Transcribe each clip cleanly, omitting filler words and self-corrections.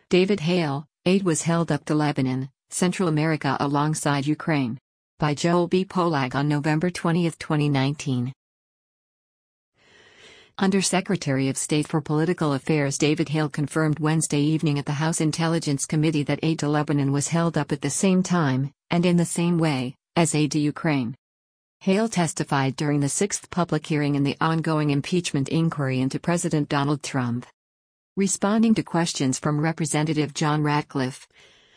David Hale, aid was held up to Lebanon, Central America alongside Ukraine. By Joel B. Polak on November 20, 2019. Undersecretary of State for Political Affairs David Hale confirmed Wednesday evening at the House Intelligence Committee that aid to Lebanon was held up at the same time, and in the same way, as aid to Ukraine. Hale testified during the sixth public hearing in the ongoing impeachment inquiry into President Donald Trump. Responding to questions from Representative John Ratcliffe,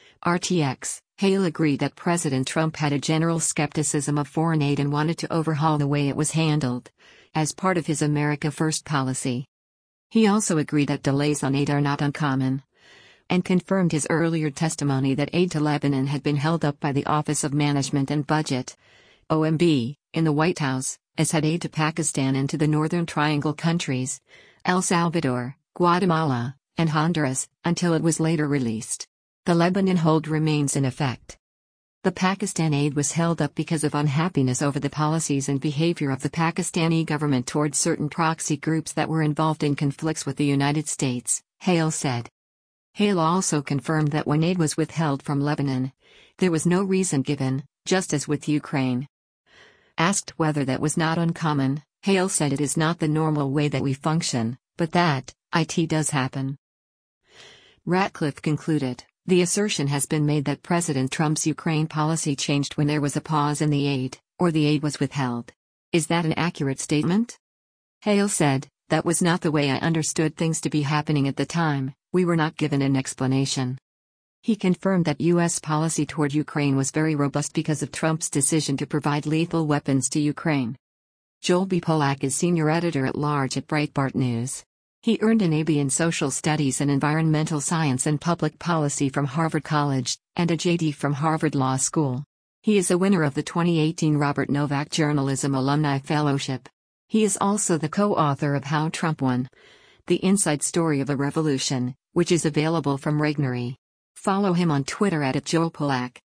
RTX, Hale agreed that President Trump had a general skepticism of foreign aid and wanted to overhaul the way it was handled, as part of his America First policy. He also agreed that delays on aid are not uncommon, and confirmed his earlier testimony that aid to Lebanon had been held up by the Office of Management and Budget, OMB, in the White House, as had aid to Pakistan and to the Northern Triangle countries, El Salvador, Guatemala, and Honduras, until it was later released. The Lebanon hold remains in effect. The Pakistan aid was held up because of unhappiness over the policies and behavior of the Pakistani government towards certain proxy groups that were involved in conflicts with the United States, Hale said. Hale also confirmed that when aid was withheld from Lebanon, there was no reason given, just as with Ukraine. Asked whether that was not uncommon, Hale said it is not the normal way that we function, but that, it does happen. Ratcliffe concluded, the assertion has been made that President Trump's Ukraine policy changed when there was a pause in the aid, or the aid was withheld. Is that an accurate statement? Hale said, that was not the way I understood things to be happening at the time, we were not given an explanation. He confirmed that U.S. policy toward Ukraine was very robust because of Trump's decision to provide lethal weapons to Ukraine. Joel B. Polak is senior editor-at-large at Breitbart News. He earned an AB in Social Studies and Environmental Science and Public Policy from Harvard College, and a JD from Harvard Law School. He is a winner of the 2018 Robert Novak Journalism Alumni Fellowship. He is also the co-author of How Trump Won: The Inside Story of a Revolution, which is available from Regnery. Follow him on Twitter @JoelPolak.